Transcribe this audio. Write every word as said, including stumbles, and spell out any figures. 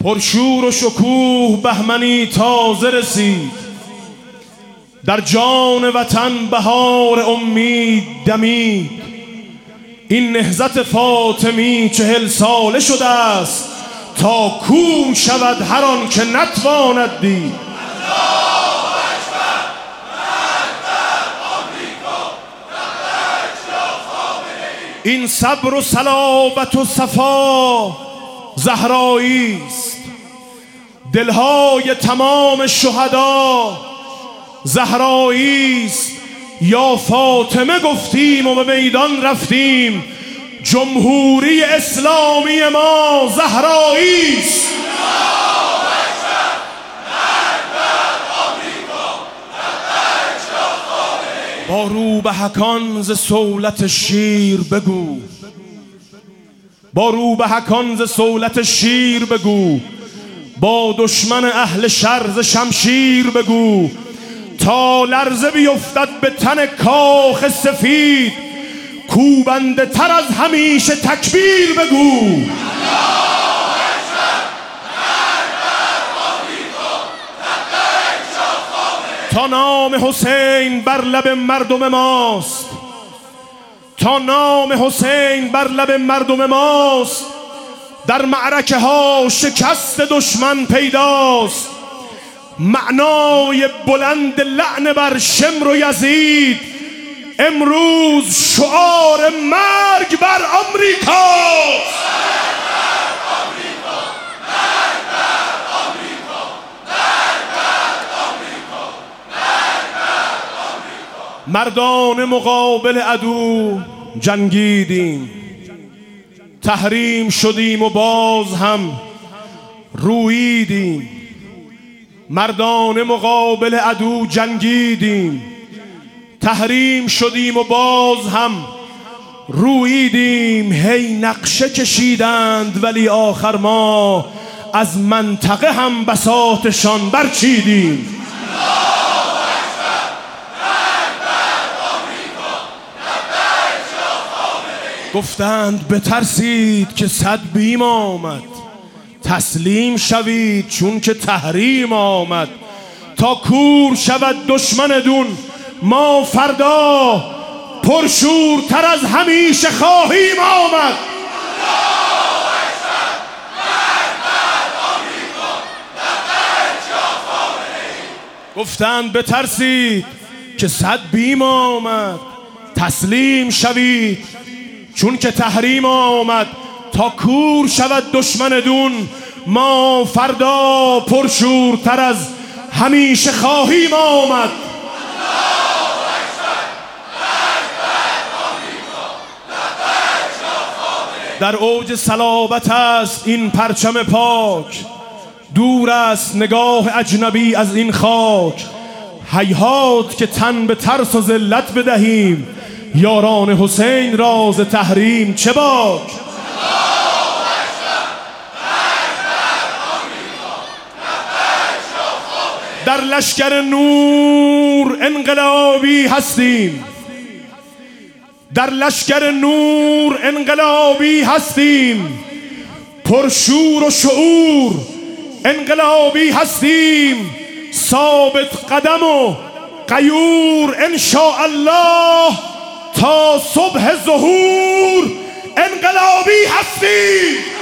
پرشور و شکوه بهمنی تازه رسید، در جان وطن بهار امید دمید. این نهضت فاطمی چهل ساله شده است، تا کور شود هر آن که نتواند دید. این صبر و صلابت و صفا زهرایی است، دلهای تمام شهدا زهرایی است. یا فاطمه گفتیم و به میدان رفتیم، جمهوری اسلامی ما زهرایی است. با روبهکان ز صولت شیر بگو، با روبهکان ز صولت شیر بگو، با دشمن اهل شر ز شمشیر بگو، تا لرزه بیفتد به تن کاخ سفید، کوبنده تر از همیشه تکبیر بگو. تا نام حسین بر لب مردم ماست، تا نام حسین بر لب مردم ماست، در معرکه ها شکست دشمن پیداست. معنای بلند لعن بر شمر و یزید، امروز شعار مرگ بر آمریکاست. مردان مقابل عدو جنگیدیم، تحریم شدیم و باز هم روییدیم. مردان مقابل عدو جنگیدیم، تحریم شدیم و باز هم روییدیم. هی نقشه کشیدند ولی آخر ما از منطقه هم بساطشان برچیدیم. گفتند بترسید که صد بیم آمد، تسلیم شوید چون که تحریم آمد. تا کور شود دشمن دون ما فردا، پرشورتر از همیشه خواهیم آمد. گفتند بترسید که صد بیم آمد، تسلیم شوید چون که تحریم آمد. تا کور شود دشمن دون ما فردا، پرشورتر از همیشه خواهیم آمد. در اوج صلابت است این پرچم پاک، دور است نگاه اجنبی از این خاک. هیهات که تن به ترس و ذلت بدهیم، یاران حسین راز تحریم چه باک. در لشکر نور انقلابی هستیم، در لشکر نور انقلابی هستیم. پرشور و شعور انقلابی هستیم، ثابت قدم و غیور انشاءالله. تا صبح ظهور انقلابی هستیم.